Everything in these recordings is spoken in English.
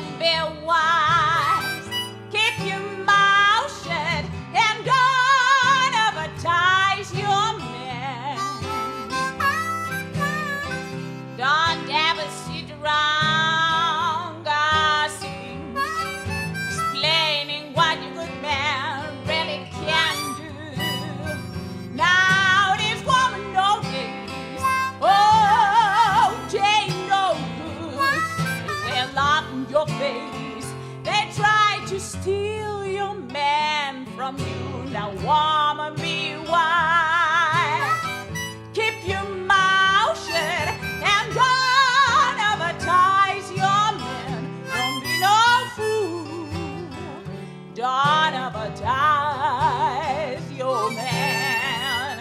be wise. Keep your mouth shut and don't advertise your man. Don't ever sit around gossiping, explaining what your good man really can do. Now this woman knows this. Oh, they ain't no good. They will laugh in your face. They try to steal your man from you. Now woman, be wise. Keep your mouth shut and don't advertise your man. Don't be no fool. Don't advertise your man.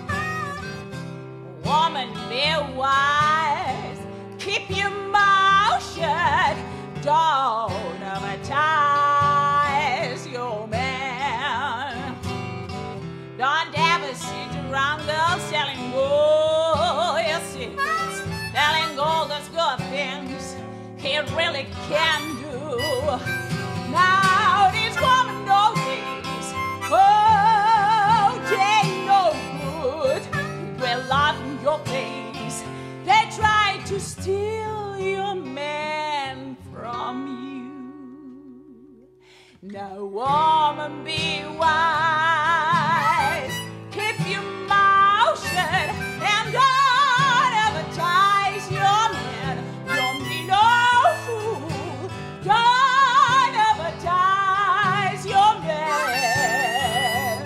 Woman, be wise. Keep your mouth shut. Don't advertise your man. Don't ever sit around girls selling your secrets, telling all those good things he really can do. Now this woman knows this. Oh, they ain't no good. They laugh in your face. They try to steal your man from you. Now woman, be wise. Keep your mouth shut and don't advertise your man. Don't be no fool. Don't advertise your man.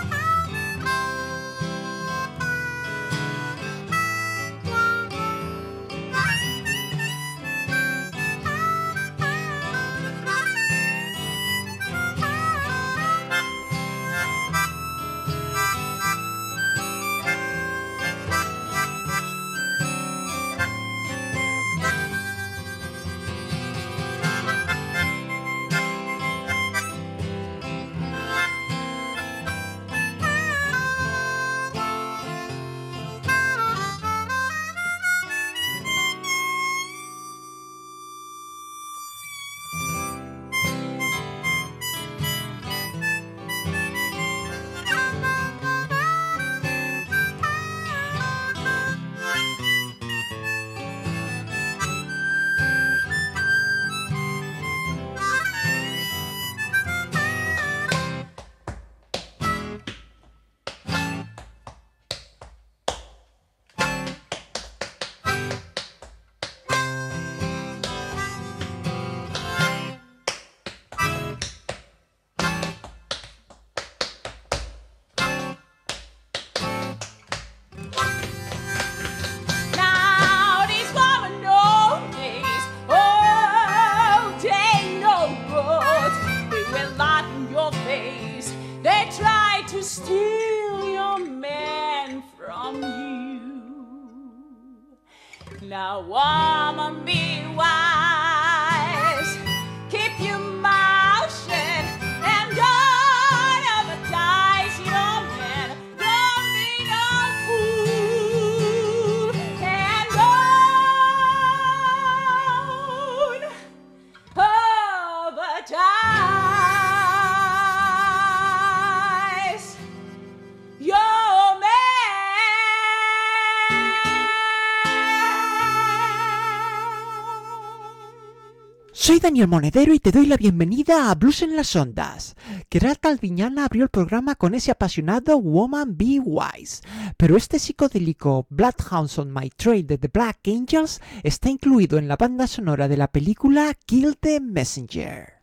Now this woman knows this. Oh, they ain't no good. They will laugh in your face. They try to steal your man from you. Now woman, be wise. Keep your mouth shut and don't advertise your man. Don't be no fool and don't advertise your man. Soy Daniel Monedero y te doy la bienvenida a Blues en las Ondas. Gerard Alviñana abrió el programa con ese apasionado Woman Be Wise, pero este psicodélico Bloodhounds on My Trail de The Black Angels está incluido en la banda sonora de la película Kill the Messenger.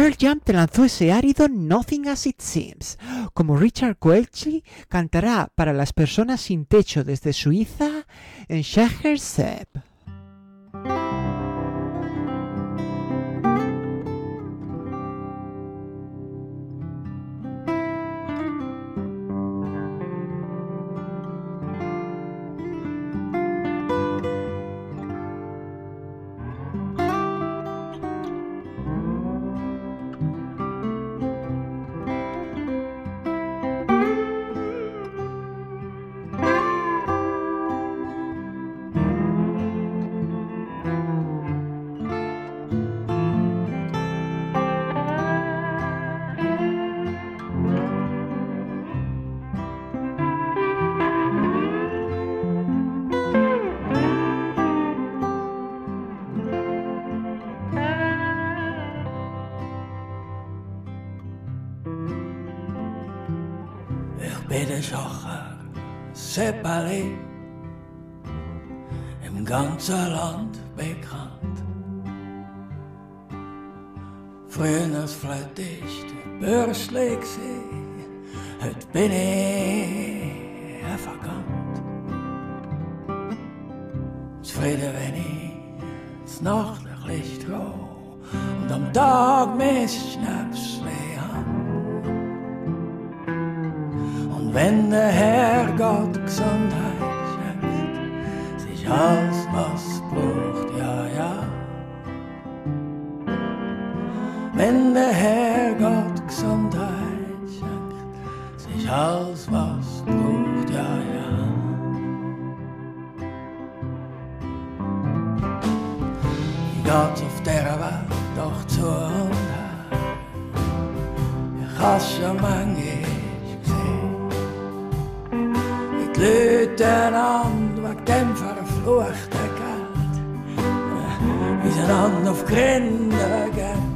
Pearl Jam te lanzó ese árido Nothing As It Seems, como Richard Coelchi cantará para las personas sin techo desde Suiza en Shaherseb. Bitte Schocher, separé, im ganzen Land bekannt. Früher als Flautist, Börsli gsi, heute bin ich ein Vagant. Zufrieden, wenn ich das Nachtlicht roh und am Tag mein Schnäpsli hab. Wenn der Herrgott Gesundheit schenkt, sich alles, was braucht, ja, ja. Wenn der Herrgott Gesundheit schenkt, sich alles, was braucht, ja, ja. Wie geht's auf der Welt doch zu und her? Ich hab's schon manchmal Leuten an wegen dem verfluchten Geld, wie sie einander auf Gründe gehen.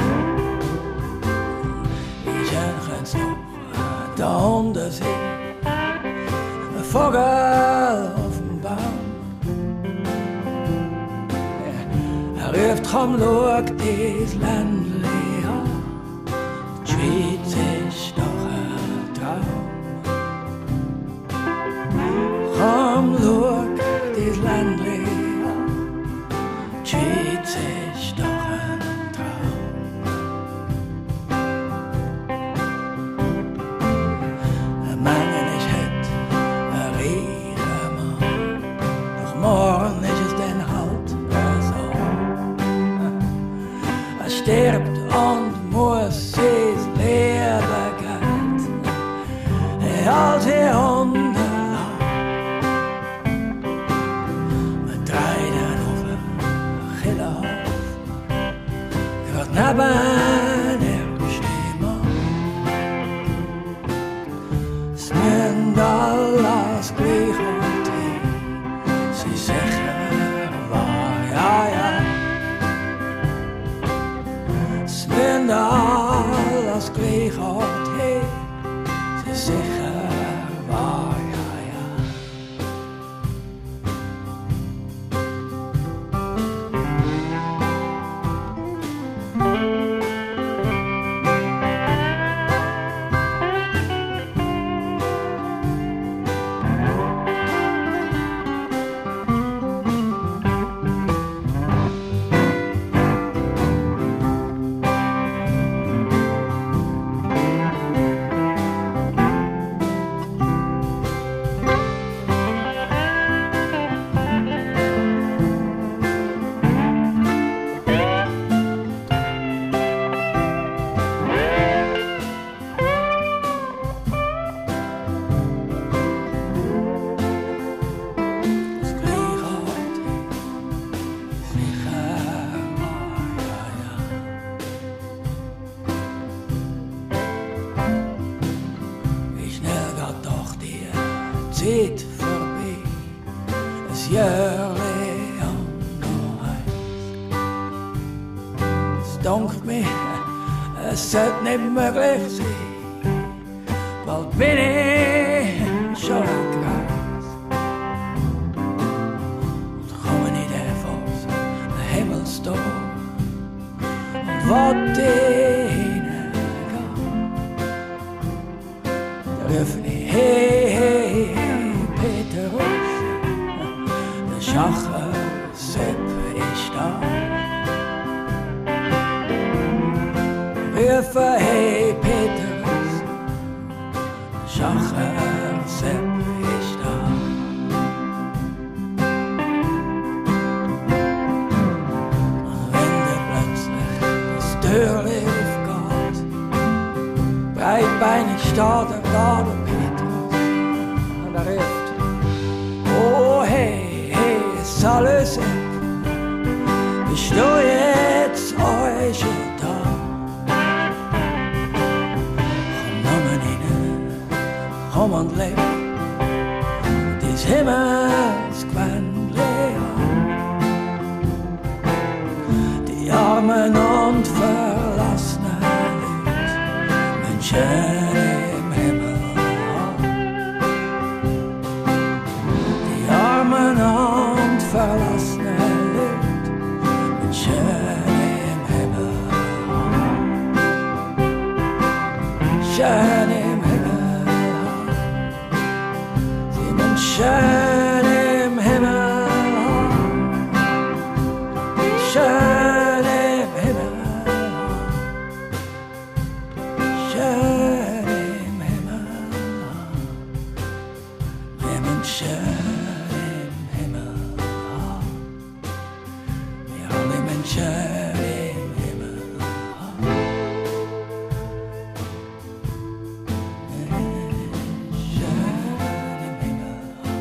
Wie schön können's noch da unten sein, ein Vogel auf dem Baum. Er ruft, komm, schau dies Ländli an, die Schweiz ist doch ein Traum. Komm, schau dies Ländli an, die Schweiz ist doch ein Traum. Ein Mann ist heute ein reicher Mann, doch morgen ist es dann halt so. Er stirbt und muss sein Leben gehen, als er unten neben er stehen mag. Es müssen alles gleich und sie sicher wahr, ja, ja. Es müssen alles gleich und sie sicher wahr, ja, ja. Zeit vorbei, ein Jahrli an noch eins. Es dunkt mir, es sollte nicht möglich sein, bald bin ich schon ein Kreis. Und komme nicht davon, ein Himmelstor, und warte Schachsepp ist da. Rufen, hey Peters, Schachsepp ist da. Und wenn der plötzlich das Türli aufgeht, breitbeinig steht da der Petrus und ruft: Oh hey, hey, ist alles ab, bist du jetzt euch schon da? Komm nochmal rein, komm und leb des Himmels Gewändle an. Die armen und verlassenen Leute, Menschen im Himmel haben. Die armen und verlassenen Leute, Menschen im Himmel haben. Schön im Himmel haben. Sie Menschen im Himmel haben. Schön im Himmel haben. Schön im Himmel haben. Wir Menschen im Himmel haben. Wir alle Menschen im Himmel haben. Menschen im Himmel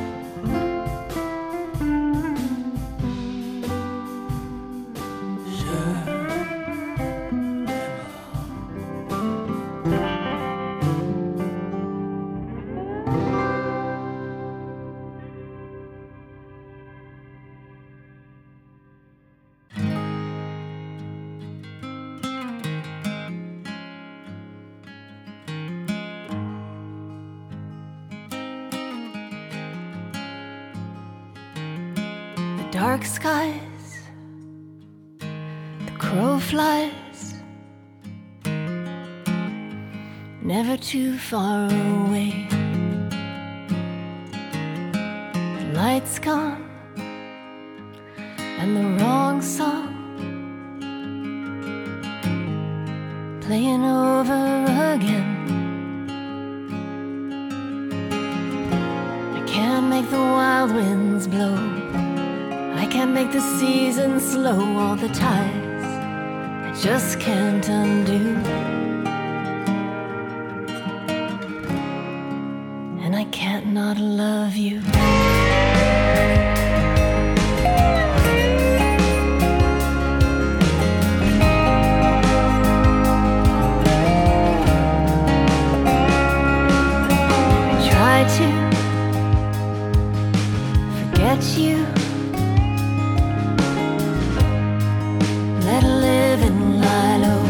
The dark skies, the crow flies, never too far away. The light's gone and the wrong song playing over again. I can't make the wild winds blow, I can't make the seasons slow, all the tides I just can't undo. And I can't not love you. I try to forget you, let live and lie low,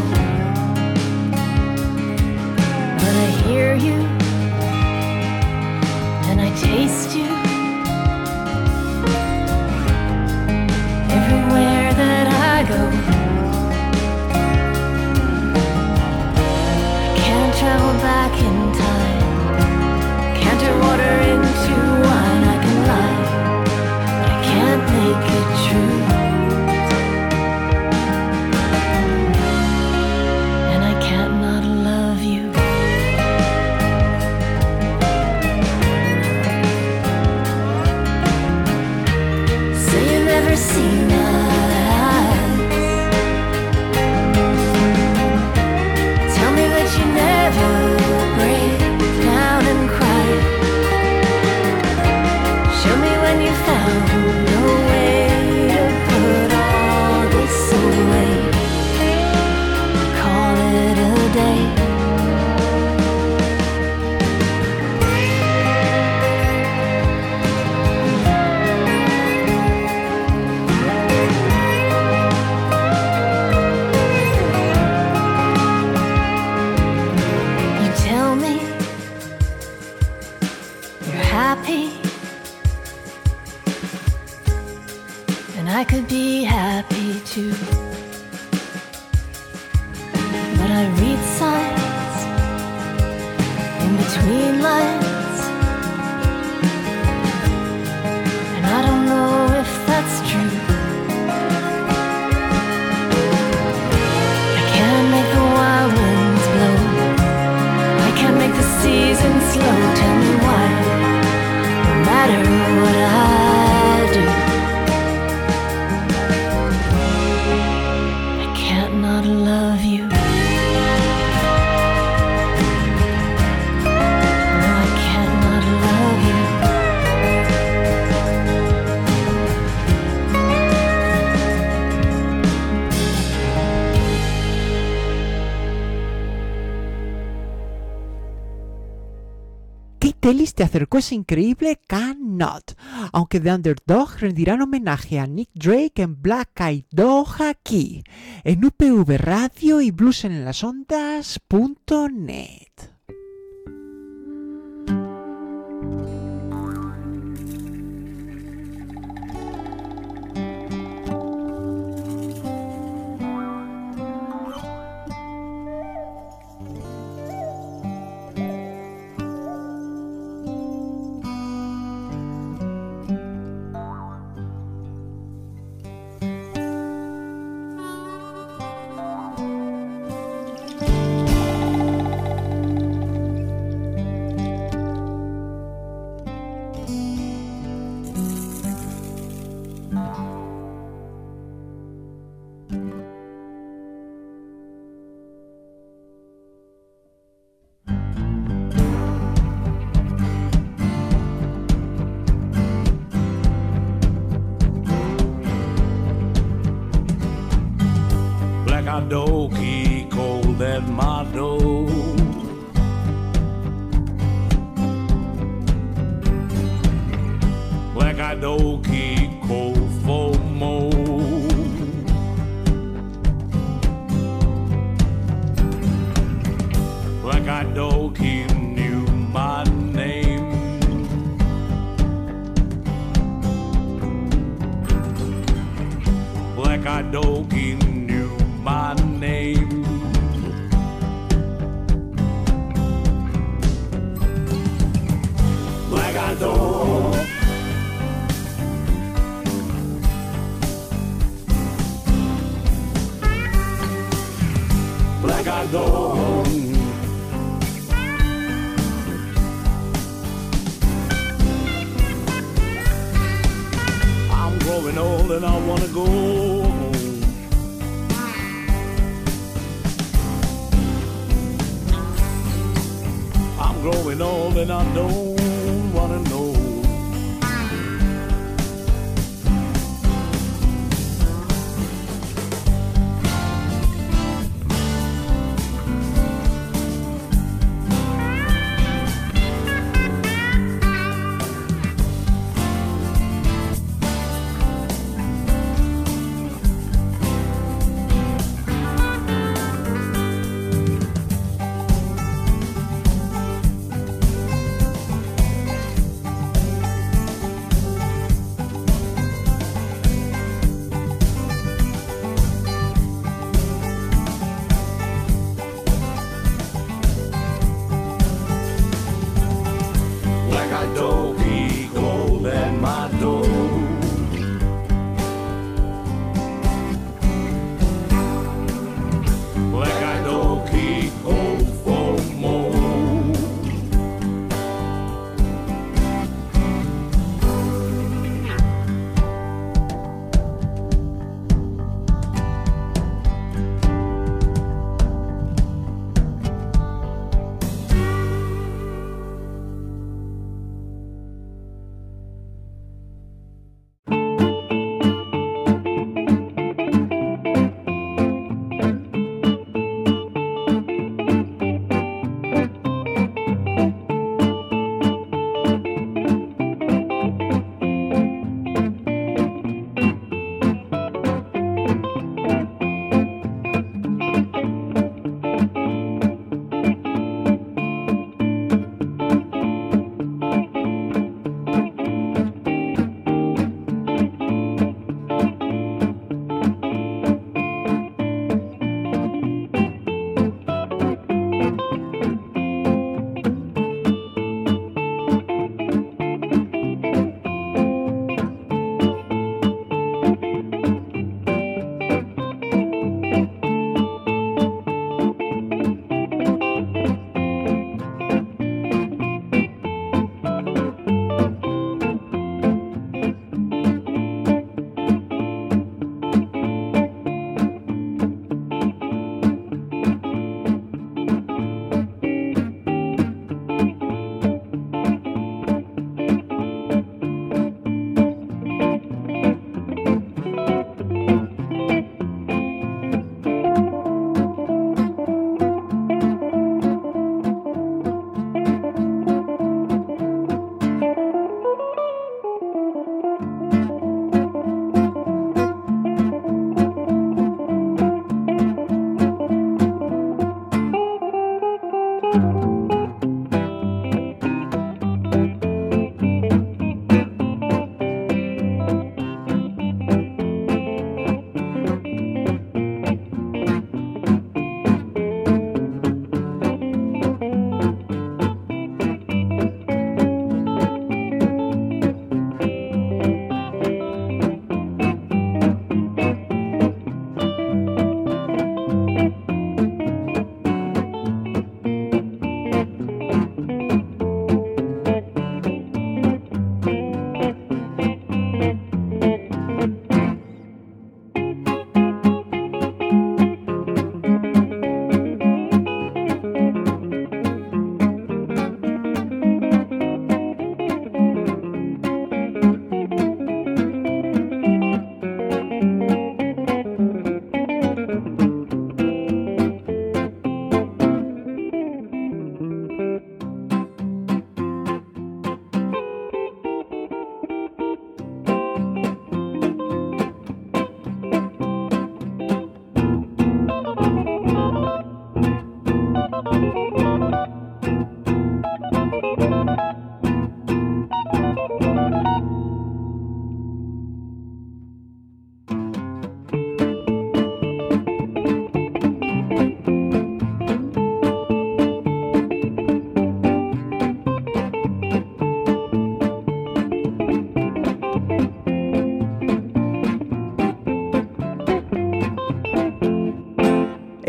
but I hear you and I taste you everywhere that I go. I can't travel back in time, can't turn water into wine. I can lie, but I can't make it true. And I can't not love you. Say you've never seen my eyes, tell me that you never break down and cry. Show me when you found a way to put all this away. Call it a day. You tell me you're happy, and I could be happy too. But I read signs in between lines, and I don't know if that's feliz te acercó ese increíble Can't Not, aunque The Underdog rendirán homenaje a Nick Drake en Black Eyed Dog aquí, en UPV Radio y bluesenlasondas.net. Doki cold at my door. Black-eyed doki cold for more. Black-eyed doki knew my name. Black-eyed doki my name. Black-eyed dog. Black-eyed dog. I'm growing old and I wanna go home. Growing old and I don't wanna know.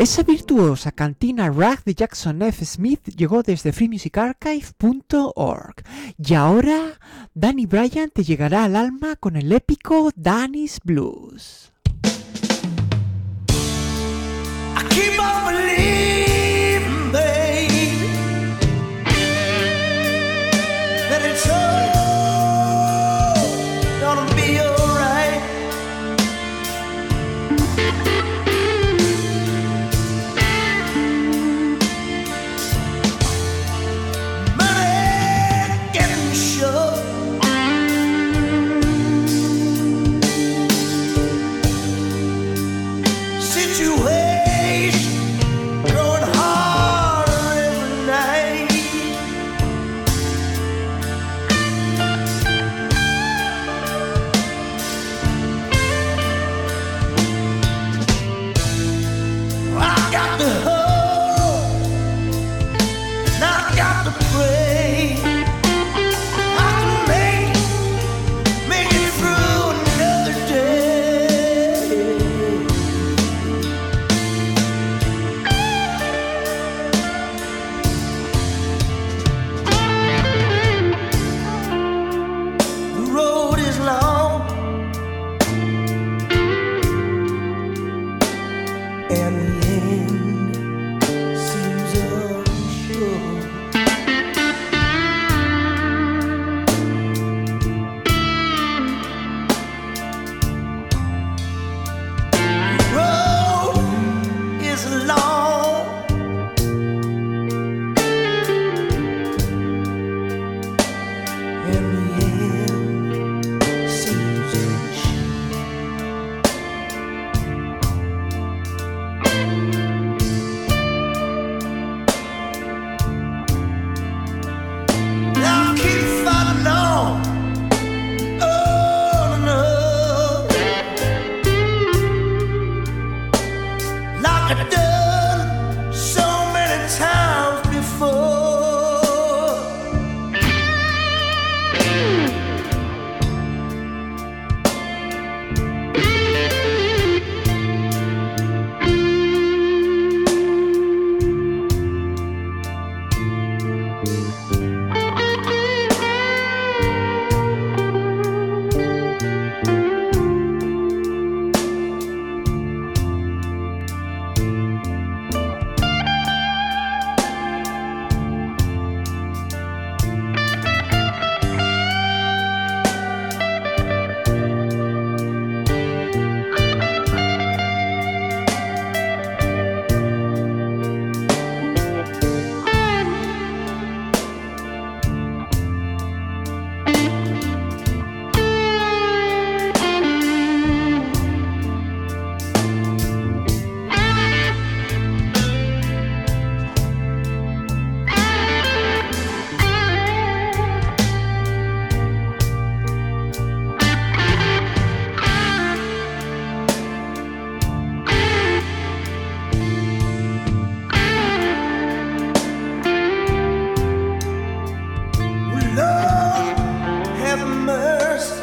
Esa virtuosa cantina rag de Jackson F. Smith llegó desde freemusicarchive.org y ahora Danny Bryan te llegará al alma con el épico Danny's Blues. I keep on believing, babe, that it's all gonna be alright. Money getting short, situation growing harder every night. I got the hope, and I got to pray. I can make it through another day. The road is long and the end seems unsure. The road is long and the end seems unsure. I'll keep fighting on and on, like I've done so many times before. Lord, have mercy.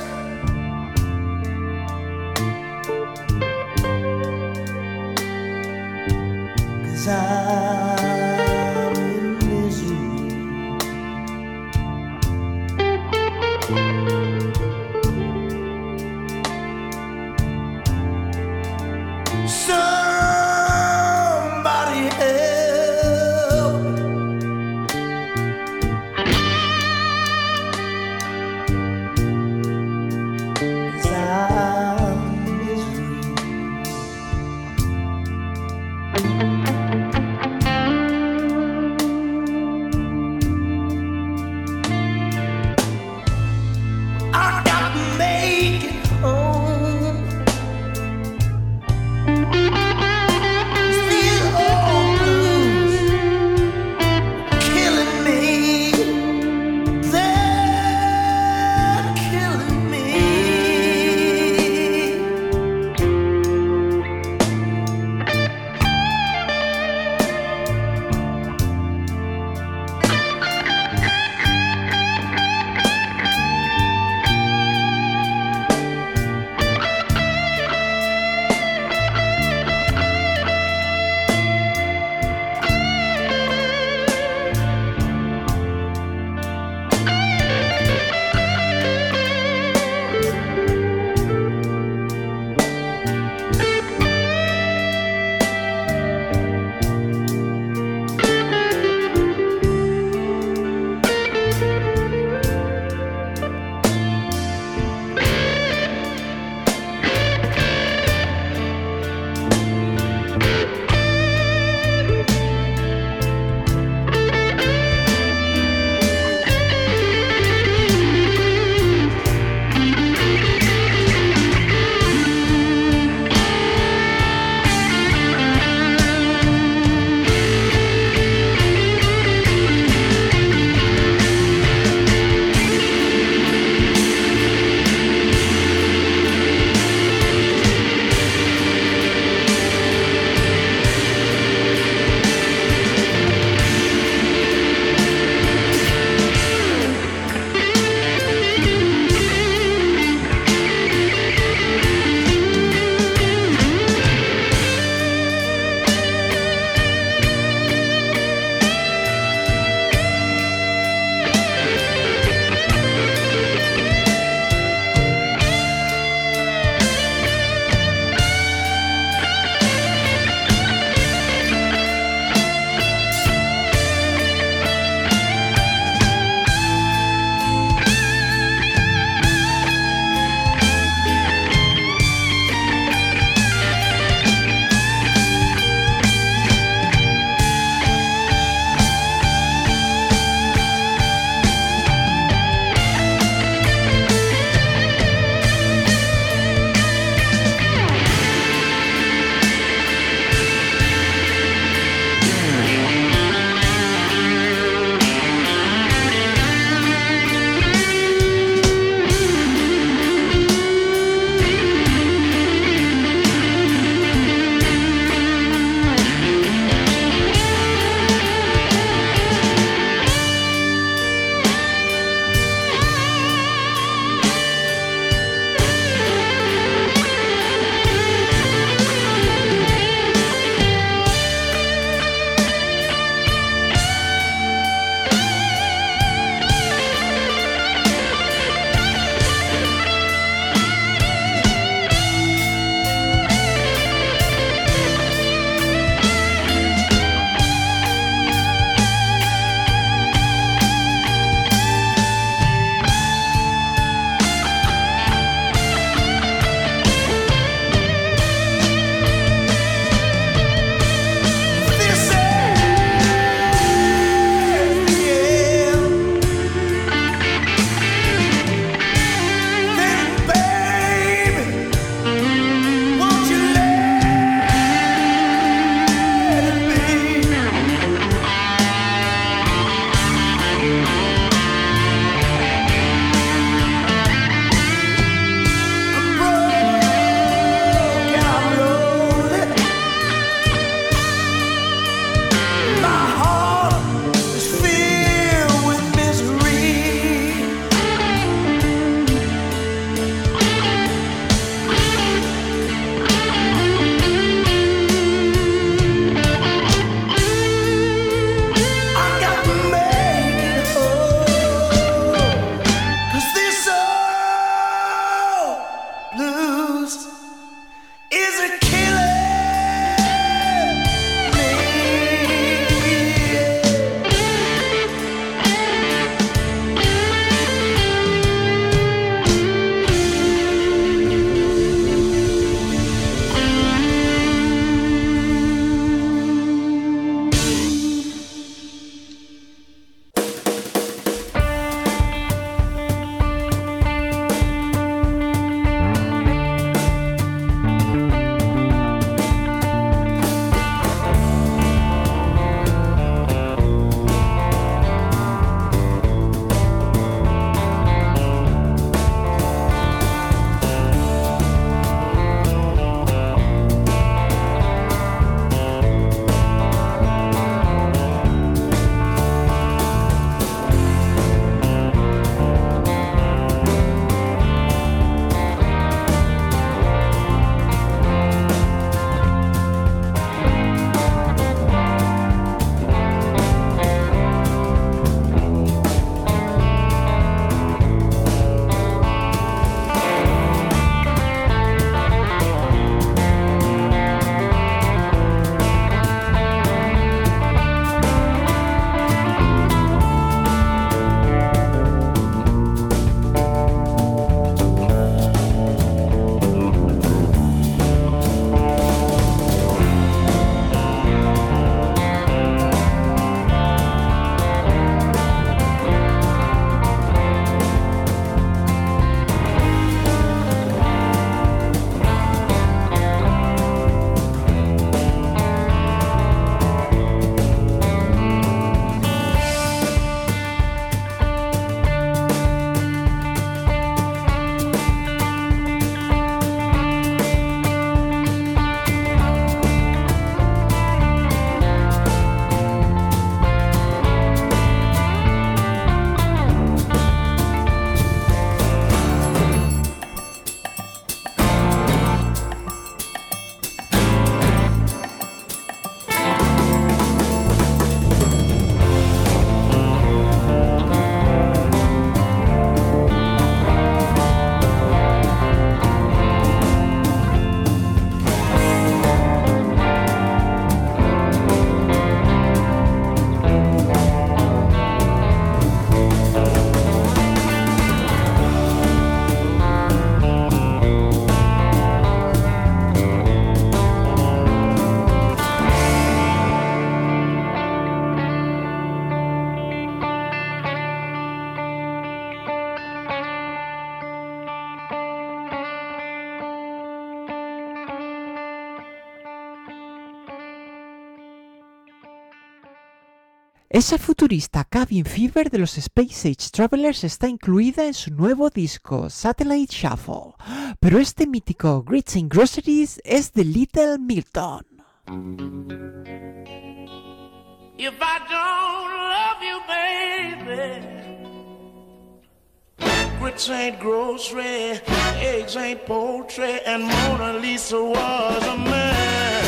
'Cause I'm in misery. Somebody help me. 'Cause I'm in misery. I got to make it home. Esa futurista Cabin Fever de los Space Age Travelers está incluida en su nuevo disco, Satellite Shuffle, pero este mítico Grits and Groceries es de Little Milton. If I don't love you, baby, grits ain't grocery, eggs ain't poultry, and Mona Lisa was a man.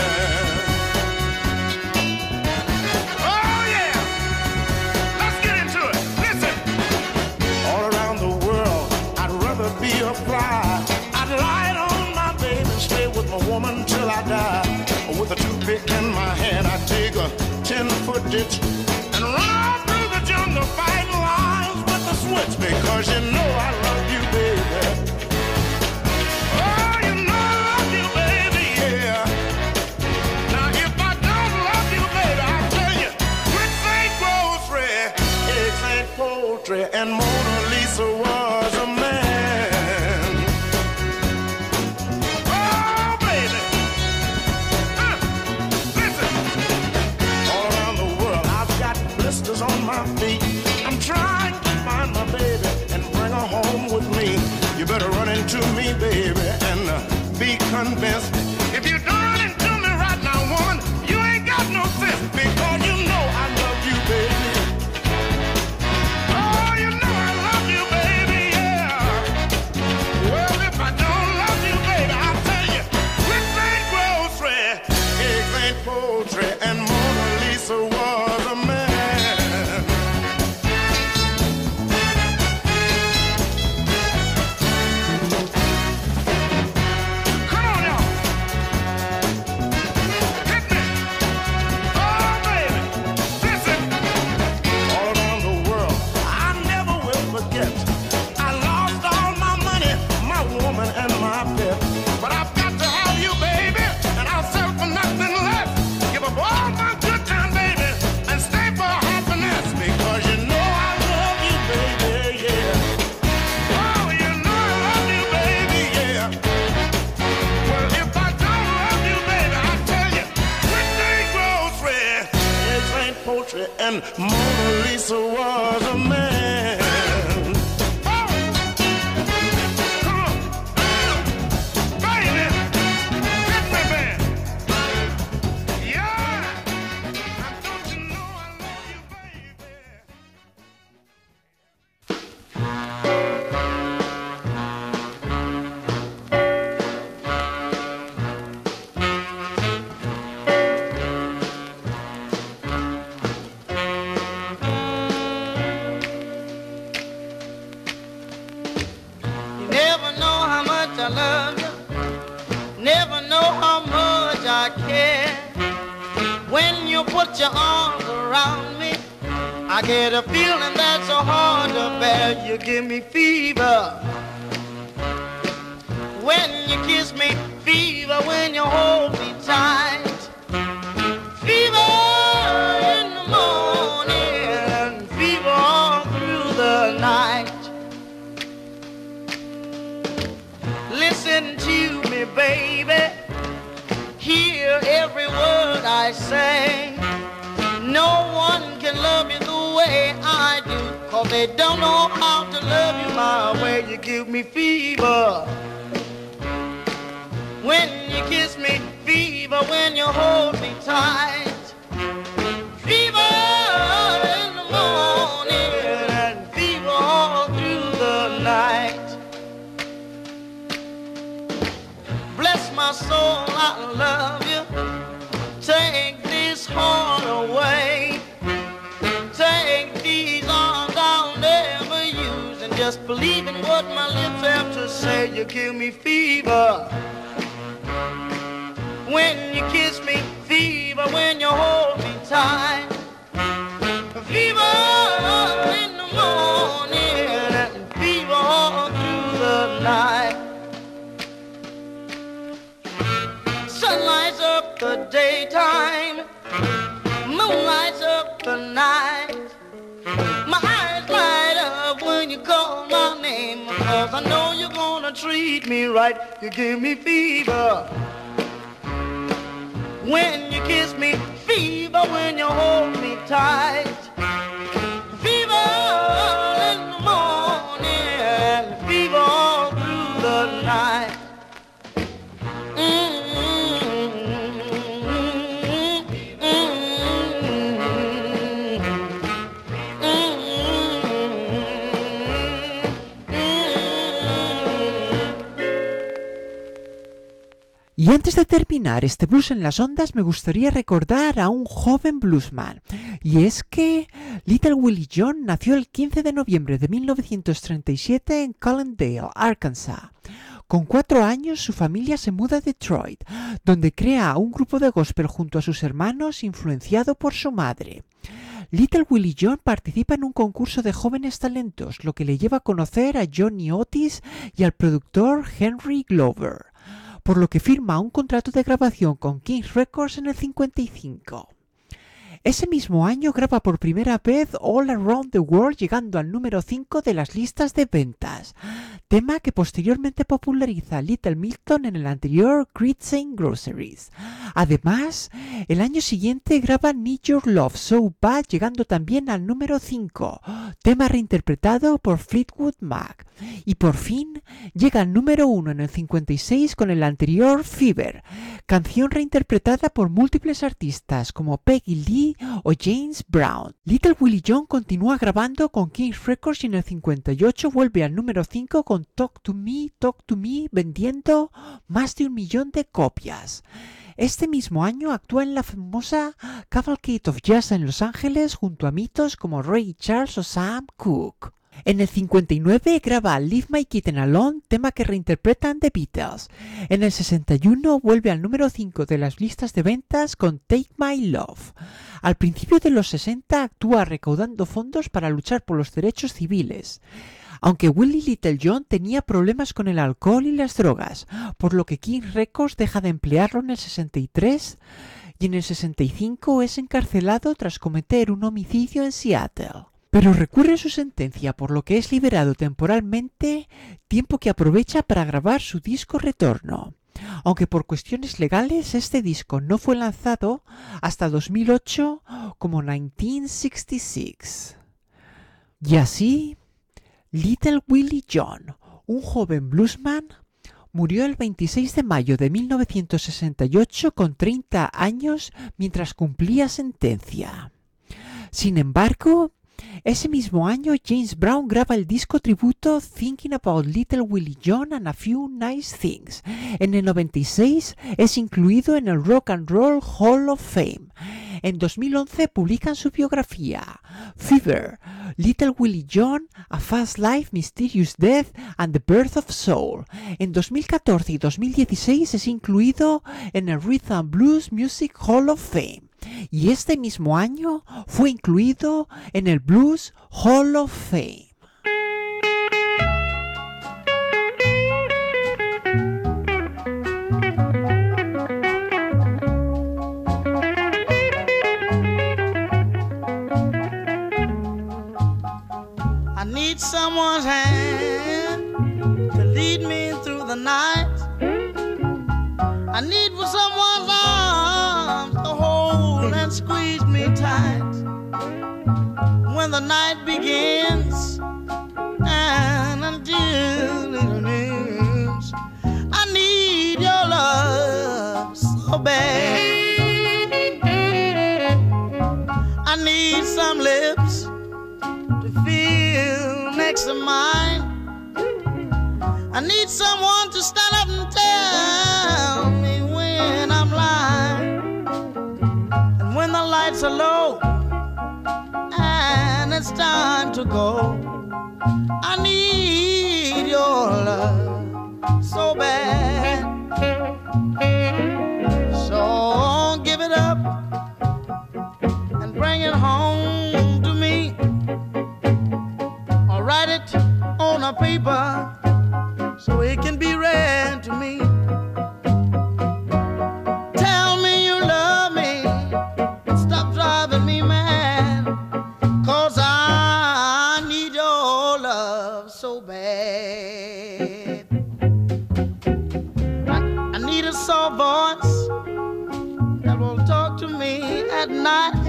Oh yeah, let's get into it. Listen, all around the world, I'd rather be a fly. I'd lie on my baby and stay with my woman till I die. With a toothpick in my hand, I'd dig a 10-foot ditch and run through the jungle fighting lions with the switch, because you know I love you, baby. Oh, you know I love you, baby, yeah. Now if I don't love you, baby, I tell you, grits ain't grocery, eggs ain't poultry, and Mona Lisa was a man. Oh, baby. Listen. All around the world, I've got blisters on my feet. I'm trying to find my baby and bring her home with me. You better run into me, baby, and be convinced. If you don't run into me right now, woman, you ain't got no sense, because you know I love you, baby. Oh, you know I love you, baby, yeah. Well, if I don't love you, baby, I'll tell you, grits ain't grocery, eggs ain't poultry, and Mona Lisa was a man. Come on, y'all. Hit me. Oh, baby. Listen. All around the world, I never will forget. I lost all my money, my woman, and my pet. But I've got to have you, baby, and I'll sell for nothing less. Give up all my good time, baby, and stay for happiness, because you know I love you, baby, yeah. Oh, you know I love you, baby, yeah. Well, if I don't love you, baby, I tell you, grits ain't grocery, eggs ain't poultry, and Mona Lisa was a man. Oh, come on, baby, hit me, man. Yeah, don't you know I love you, baby? You never know how much I love you. Never know how much I care. When you put your arms around me, I get a feeling that's so hard to bear. You give me fever when you kiss me, fever when you hold me tight. Fever in the morning and fever all through the night. Listen to me, baby. Hear every word I say. No one can love you the way I do, 'cause they don't know how to love you my way. You give me fever when you kiss me, fever when you hold me tight. Fever in the morning and fever all through the night. Bless my soul, I love you. Take this heart away. Take these arms I'll never use, and just believe in what my lips have to say. You give me fever when you kiss me, fever when you hold me tight. Fever in the morning and fever all through the night. Sun lights up the daytime, moon lights up the night. My eyes light up when you call my name, 'cause I know you're gonna treat me right. You give me fever when you kiss me, fever when you hold me tight. Y antes de terminar este blues en las ondas, me gustaría recordar a un joven bluesman. Y es que Little Willie John nació el 15 de noviembre de 1937 en Collendale, Arkansas. Con 4 años su familia se muda a Detroit, donde crea un grupo de gospel junto a sus hermanos influenciado por su madre. Little Willie John participa en un concurso de jóvenes talentos, lo que le lleva a conocer a Johnny Otis y al productor Henry Glover, por lo que firma un contrato de grabación con King Records en el 55. Ese mismo año graba por primera vez All Around the World, llegando al número 5 de las listas de ventas, tema que posteriormente populariza Little Milton en el anterior Great Saint Groceries. Además, el año siguiente graba Need Your Love So Bad, llegando también al número 5, tema reinterpretado por Fleetwood Mac. Y por fin llega al número 1 en el 56 con el anterior Fever, canción reinterpretada por múltiples artistas como Peggy Lee o James Brown. Little Willie John continúa grabando con King Records y en el 58 vuelve al número 5 con Talk to Me, vendiendo más de 1 millón de copias. Este mismo año actúa en la famosa Cavalcade of Jazz en Los Ángeles junto a mitos como Ray Charles o Sam Cooke. En el 59 graba Leave My Kitten Alone, tema que reinterpretan The Beatles. En el 61 vuelve al número 5 de las listas de ventas con Take My Love. Al principio de los 60 actúa recaudando fondos para luchar por los derechos civiles, aunque Willie Little John tenía problemas con el alcohol y las drogas, por lo que King Records deja de emplearlo en el 63 y en el 65 es encarcelado tras cometer un homicidio en Seattle. Pero recurre a su sentencia, por lo que es liberado temporalmente, tiempo que aprovecha para grabar su disco Retorno, aunque por cuestiones legales este disco no fue lanzado hasta 2008 como 1966. Y así, Little Willie John, un joven bluesman, murió el 26 de mayo de 1968 con 30 años mientras cumplía sentencia. Sin embargo, ese mismo año James Brown graba el disco tributo Thinking About Little Willie John and a Few Nice Things. En el 96 es incluido en el Rock and Roll Hall of Fame. En 2011 publican su biografía, Fever, Little Willie John, A Fast Life, Mysterious Death and the Birth of Soul. En 2014 y 2016 es incluido en el Rhythm and Blues Music Hall of Fame. Y este mismo año fue incluido en el Blues Hall of Fame. I need someone's hand to lead me through the night. I need for someone's arms to hold and squeeze me tight. When the night begins and until it ends, I need your love so bad. I need some lips to feel next to mine. I need someone to stand up and tell me when I'm lying. And when the lights are low and it's time to go, I need your love so bad. So give it up and bring it home to me, or write it on a paper so it can be read to me. Tell me you love me, stop driving me mad, 'cause I need your love so bad. I need a soft voice that will talk to me at night.